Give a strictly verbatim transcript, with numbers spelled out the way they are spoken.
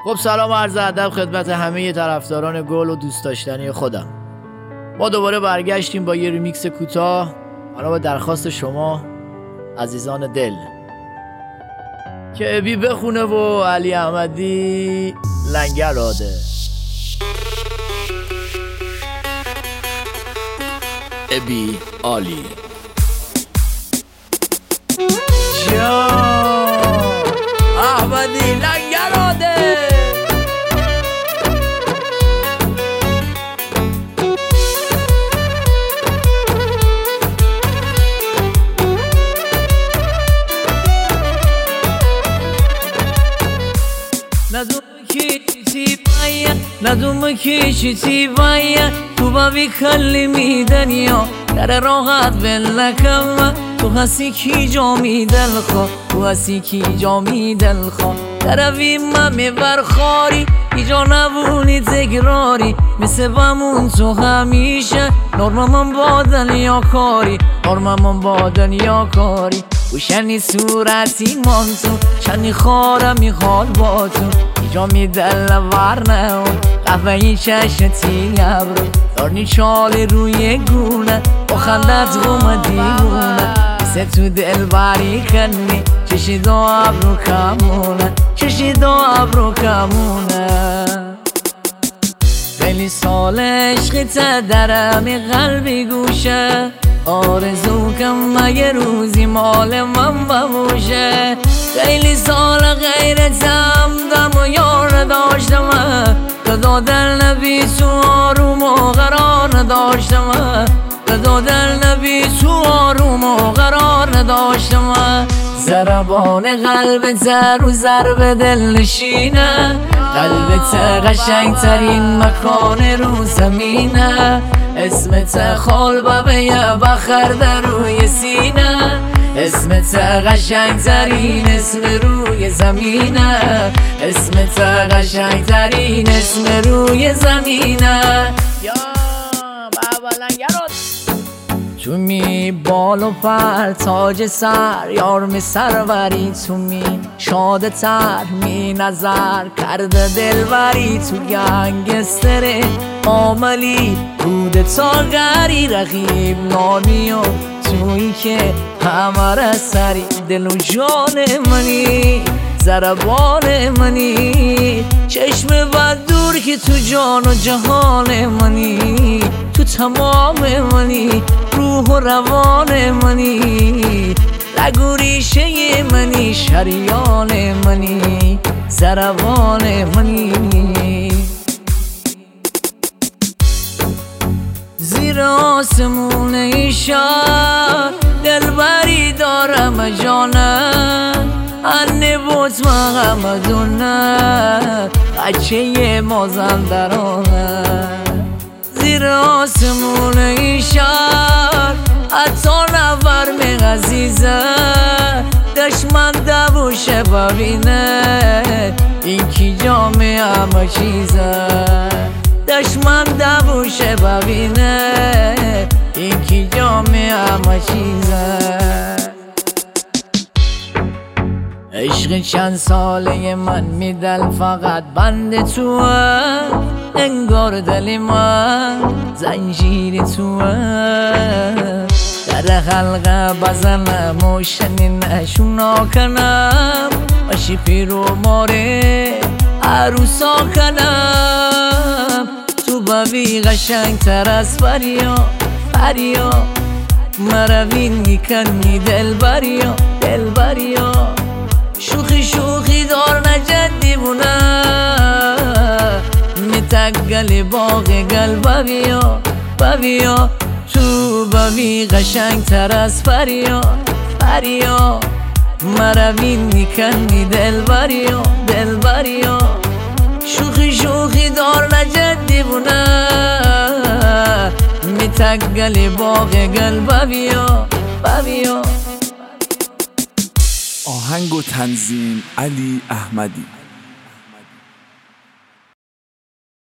خب سلام و عرض ادب خدمت همه طرفداران گل و دوست داشتنی خودم. ما دوباره برگشتیم با یه ریمیکس کوتاه حالا به درخواست شما عزیزان دل که ابی بخونه و علی احمدی لنگر راده. ابی عالی جا احمدی لنگر راده. ندوم کی چی باید تو با بیکلمی دنیا در راحت بلکم تو هستی کی جامی دل خوا تو هستی کی جامی دل خوا در ویم میبر خاری ایجا نبونی تکراری مثل بمون تو همیشه نرممون با دنیا کاری نرممون با دنیا کاری وشنی صورتی من تو شنی خارم میخواد با تو ایجا میدل ورنه قهوه این چشتی ابرو دارنی چالی روی گونه با خندت غم دیوونه مثل تو دل بری کنی چشی دو ابرو کمونه چشی دو ابرو کمونه خیلی سال عشقیت درمی قلبی گوشه آرزو کم مگه روزی مال من بموشه خیلی سال غیرتم دم و یار نداشتم کدا دل نبی تو آروم و قرار نداشتم کدا دل نبی تو آروم و قرار نداشتم ضربان قلبت رو ضرب دل نشینه قلبت قشنگ ترین مکان رو زمینه اسمت خالبه یه بخر در روی سینه اسمت قشنگ ترین اسم روی زمینه اسمت قشنگ ترین اسم روی زمینه یا بابا لنگرات تو می بال و پر تاج سر یار می سروری تو می شاده تر می نظر کرده دلبری تو گنگستره عاملی بوده تا غری رقیب نانی و تویی که همه سری دل و جان منی ضربان منی چشم بد دور که تو جان و جهان منی تو تمام منی روح و روان منی رگ و ریشه منی شریان منی ضربان منی زیر آسمون ایشان دلبری دارم جانم انه بوت محمدونه بچه مازندرانه زیر آسمون ایشان حتی نور می غزیزه دشمن دبوشه ببینه این کی جامعه همه چیزه دشمن دبوشه ببینه این کی جامعه همه چیزه عشق چند ساله من میدل فقط بند توه انگار دل من زنجیر توه در حلقه بزنم و شنینشونا کنم باشی پیرو ماره عروسا کنم تو ببی قشنگ تر از بریا بریا مروین میکنی دل بریا دل بریا شوخی شوخی دار نجدی بونه میتگل باغ گل ببیا ببیا تو ببی قشنگ تر از بریا بریا مروین میکنی دل بریا دل بریا شوخی شوخی دار نجدی بونه میتگل باغ گل ببیا ببیا آهنگ و تنظیم علی احمدی.